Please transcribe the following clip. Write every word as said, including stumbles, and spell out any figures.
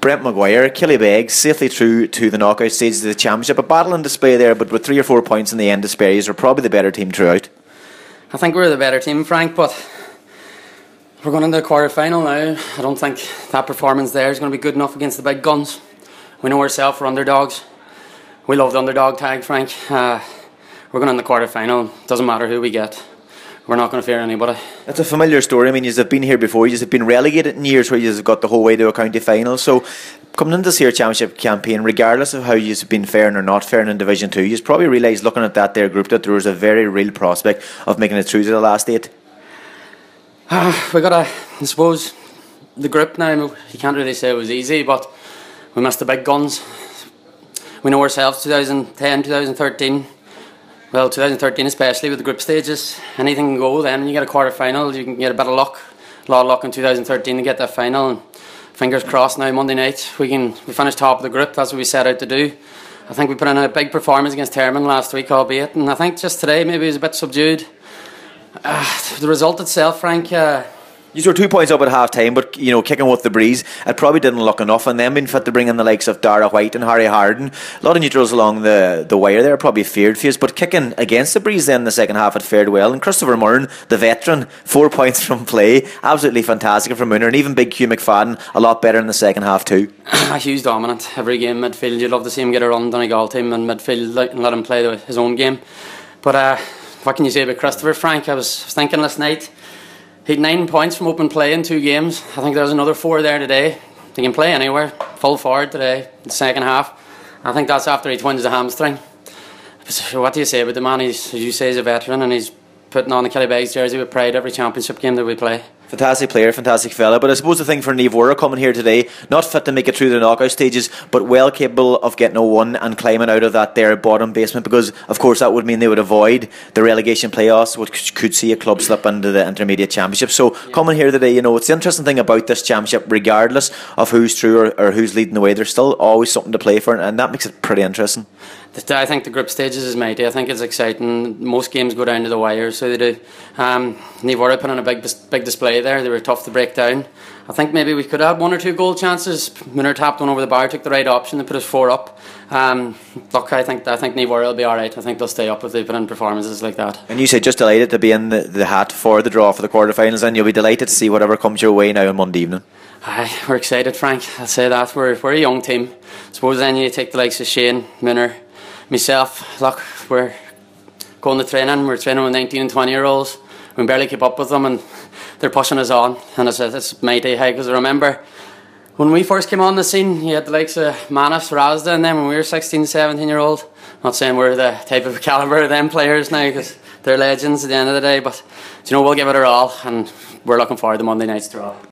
Brent Maguire, Killybegs, safely through to the knockout stages of the Championship. A battle in display there, but with three or four points in the end, Despairs are probably the better team throughout. I think we're the better team, Frank, but we're going into the quarter-final now. I don't think that performance there is going to be good enough against the big guns. We know ourselves, we're underdogs. We love the underdog tag, Frank. Uh, we're going in the quarter-final. Doesn't matter who we get. We're not going to fear anybody. That's a familiar story. I mean, you've been here before. You've been relegated in years where you've got the whole way to a county final. So, coming into this here Championship campaign, regardless of how you've been faring or not faring in Division Two, you've probably realised, looking at that there group, that there was a very real prospect of making it through to the last eight. Uh, we got a, I suppose, the group now. You can't really say it was easy, but we missed the big guns. We know ourselves. twenty ten, twenty thirteen. Well, twenty thirteen especially with the group stages, anything can go. Then when you get a quarter final, you can get a bit of luck, a lot of luck in twenty thirteen to get that final. And fingers crossed now Monday night we can we finish top of the group. That's what we set out to do. I think we put in a big performance against Termon last week, albeit, and I think just today maybe it was a bit subdued. Uh, the result itself, Frank. Uh, You were two points up at half time, but you know, kicking with the breeze, it probably didn't look enough. And then being fit to bring in the likes of Dara White and Harry Harden, a lot of neutrals along the, the wire there, probably feared for us. But kicking against the breeze then in the second half, it fared well. And Christopher Murn, the veteran, four points from play, absolutely fantastic from Mooner. And even Big Hugh McFadden, a lot better in the second half too. Hugh's dominant every game midfield. You'd love to see him get a run Donegal team in midfield and let him play the, his own game. But uh, what can you say about Christopher, Frank? I was, was thinking last night. He had nine points from open play in two games. I think there's another four there today. He can play anywhere. Full forward today, the second half. I think that's after he twins the hamstring. So what do you say about the man? He's, as you say, he's a veteran and he's putting on the Killybegs jersey with pride every championship game that we play. Fantastic player, fantastic fella. But I suppose the thing for Niamh Worra coming here today, not fit to make it through the knockout stages, but well capable of getting a one and climbing out of that there bottom basement, because of course that would mean they would avoid the relegation playoffs, which could see a club slip into the intermediate championship. So yeah. Coming here today, you know, it's the interesting thing about this championship, regardless of who's through or, or who's leading the way, there's still always something to play for, and that makes it pretty interesting. I think the group stages is mighty. I think it's exciting. Most games go down to the wire, so they do. Um, Niamh Worra put on a big, big display there. They were tough to break down. I think maybe we could have one or two goal chances. Mooner tapped one over the bar, took the right option, they put us four up. Um, look, I think I think Niamh Worra will be all right. I think they'll stay up if they put in performances like that. And you say just delighted to be in the, the hat for the draw for the quarterfinals, and you'll be delighted to see whatever comes your way now on Monday evening. Aye, we're excited, Frank. I'll say that. We're, we're a young team. I suppose then you take the likes of Shane, Mooner, myself. Look, we're going to training. We're training with nineteen and twenty year olds. We can barely keep up with them, and they're pushing us on. And it's, it's mighty high, because I remember when we first came on the scene, you had the likes of Manus, Razda, and then when we were sixteen, seventeen year old. Not saying we're the type of calibre of them players now, because they're legends at the end of the day, but you know, we'll give it our all, and we're looking forward to Monday night's draw.